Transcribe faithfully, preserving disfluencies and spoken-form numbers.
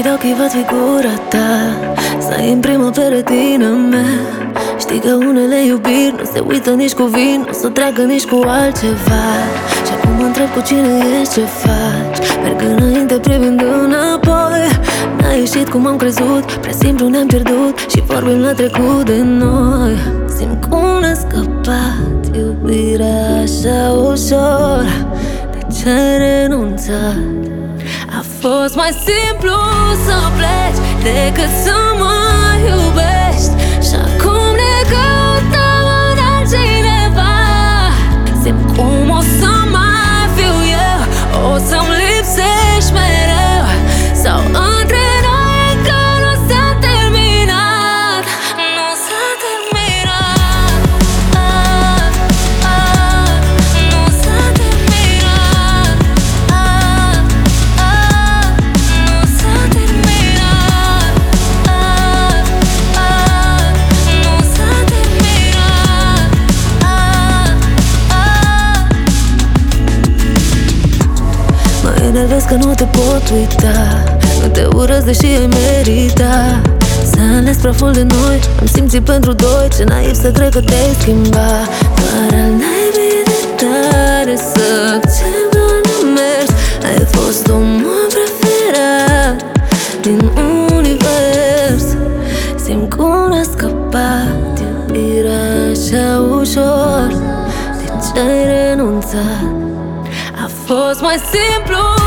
închid ochii, văd figura ta stai în prima pe retina mea. Știi că unele iubiri nu se uită nici cu vin, nu se treacă nici cu altceva. Și acum mă întreb cu cine ești, ce faci. Merg înainte privind înapoi. N-a ieșit cum am crezut, prea simplu ne-am pierdut și vorbim la trecut de noi. Simt cum ne-a scăpat iubirea așa ușor. De ce ai renunțat? A fost mai simplu să pleci decât să mă iubești. Și acum ne căutăm în altcineva. Simt cum o să mai fiu eu, o să-mi lipsești mereu. Sau între noi încă nu s-a terminat, nu s-a terminat, ah, ah, nu s-a terminat, ah, ah, nu s-a terminat, ah, ah, nu s-a terminat, ah, ah. Mă enervez că nu te pot uita, nu te urăsc deși ai merita. S-a ales praful de noi, am simțit pentru doi. Ce naiv să cred că te-ai schimbat. Doar al naibii de tare să accept doar nemers. Ai fost omul preferat din univers. Simt cum a scăpat iubirea așa ușor. De ce ai renunțat? A fost mai simplu